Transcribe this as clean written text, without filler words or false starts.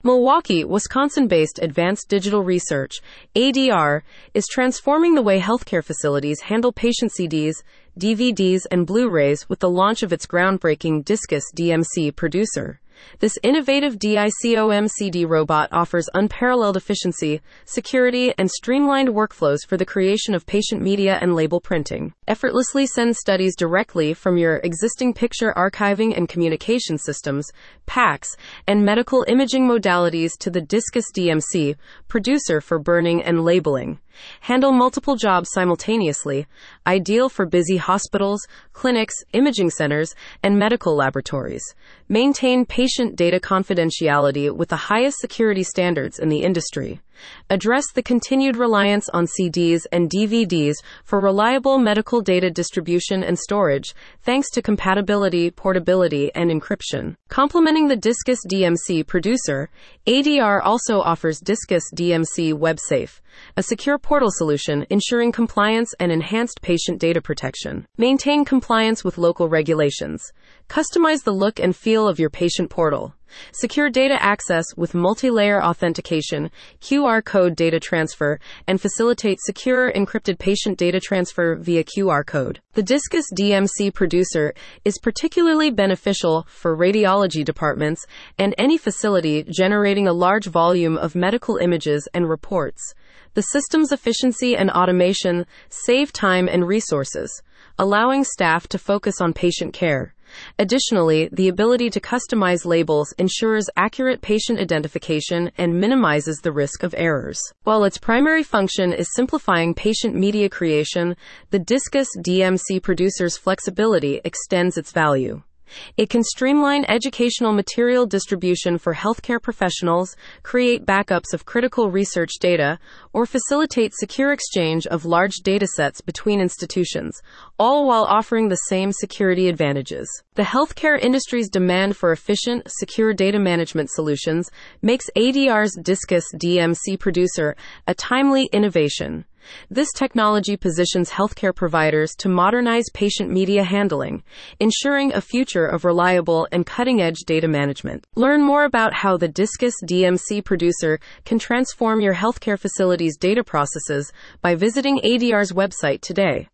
Milwaukee, Wisconsin-based Advanced Digital Research, ADR, is transforming the way healthcare facilities handle patient CDs, DVDs, and Blu-rays with the launch of its groundbreaking Discus DMC producer. This innovative DICOM-CD robot offers unparalleled efficiency, security, and streamlined workflows for the creation of patient media and label printing. Effortlessly send studies directly from your existing picture archiving and communication systems, PACS, and medical imaging modalities to the Discus DMC producer for burning and labeling. Handle multiple jobs simultaneously, ideal for busy hospitals, clinics, imaging centers, and medical laboratories. Maintain patient data confidentiality with the highest security standards in the industry. Address the continued reliance on CDs and DVDs for reliable medical data distribution and storage, thanks to compatibility, portability, and encryption. Complementing the Discus DMC producer, ADR also offers Discus DMC WebSafe, a secure portal solution ensuring compliance and enhanced patient data protection. Maintain compliance with local regulations. Customize the look and feel of your patient portal. Secure data access with multi-layer authentication, QR code data transfer, and facilitate secure encrypted patient data transfer via QR code. The Discus DMC producer is particularly beneficial for radiology departments and any facility generating a large volume of medical images and reports. The system's efficiency and automation save time and resources, allowing staff to focus on patient care. Additionally, the ability to customize labels ensures accurate patient identification and minimizes the risk of errors. While its primary function is simplifying patient media creation, the Discus DMC producer's flexibility extends its value. It can streamline educational material distribution for healthcare professionals, create backups of critical research data, or facilitate secure exchange of large datasets between institutions, all while offering the same security advantages. The healthcare industry's demand for efficient, secure data management solutions makes ADR's Discus DMC producer a timely innovation. This technology positions healthcare providers to modernize patient media handling, ensuring a future of reliable and cutting-edge data management. Learn more about how the Discus DMC producer can transform your healthcare facility's data processes by visiting ADR's website today.